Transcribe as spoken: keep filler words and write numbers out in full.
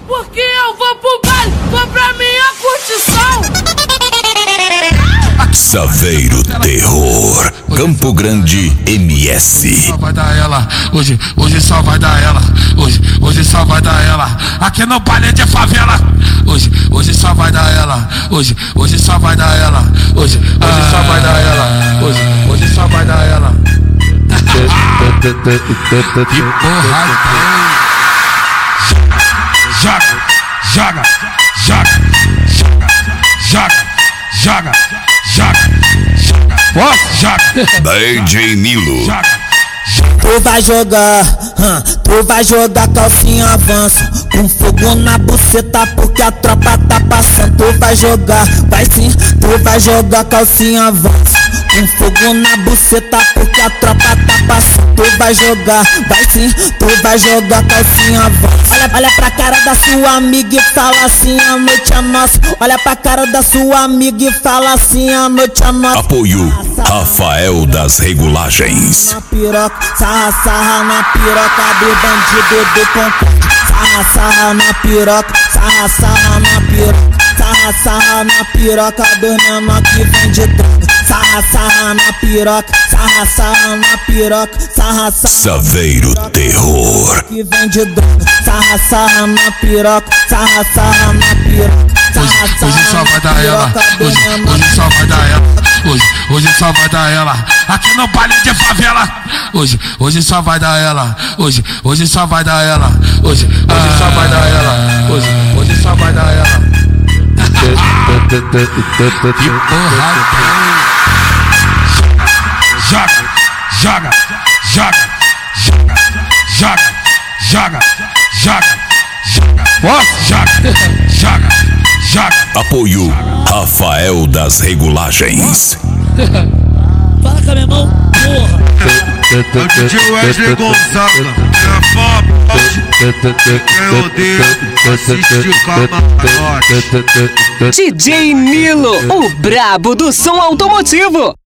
porque eu vou pro baile comprar minha curtição. Saveiro Terror, Campo Grande, M S. Só vai dar ela, hoje, hoje só vai dar ela, hoje, hoje só vai dar ela. Aqui no baile de favela, hoje, hoje só vai dar ela, hoje, hoje só vai dar ela, hoje, hoje só vai dar ela, hoje, hoje só vai dar ela. Que porra tem? Joga, joga, joga, joga, joga, joga, joga, joga, joga. D J Nilo. Tu vai jogar, hum, tu vai jogar calcinha avança, com fogo na buceta porque a tropa tá passando. Tu vai jogar, vai sim, tu vai jogar calcinha avança, com fogo na buceta porque a tropa tá passando. Tu vai jogar, vai sim, tu vai jogar calcinha avança. Olha, olha pra cara da sua amiga e fala assim, a noite é nossa. Olha pra cara da sua amiga e fala assim, a noite é nossa. Apoio Rafael das Regulagens. Na piroca, sarra, sarra na piroca do bandido do Concorde. Sarra, sarra na piroca, sarra, sarra na piroca. Sarra, sarra na piroca do menor que vende droga. Sarra, sarra na piroca, sarra, sarra na piroca. Sarra, sarra Saveiro Terror. que vende droga. Sarra, sarra na piroca, sarra, sarra na piroca. Hoje, hoje só vai dar ela, hoje, hoje só vai dar ela, hoje, hoje só vai dar ela. Aqui no baile de favela, hoje, hoje só vai dar ela, hoje, hoje só vai dar ela, hoje, hoje só vai dar ela, hoje, hoje só vai dar ela. Que porra tem? Joga, joga, joga, joga, joga, joga, joga, joga, joga, joga, joga. Apoio Rafael das Regulagens. Fala com a minha mão, porra. É o D J Wesley Gonzaga, é a fama, quem odeia, assiste o camarote. D J Nilo, o brabo do som automotivo.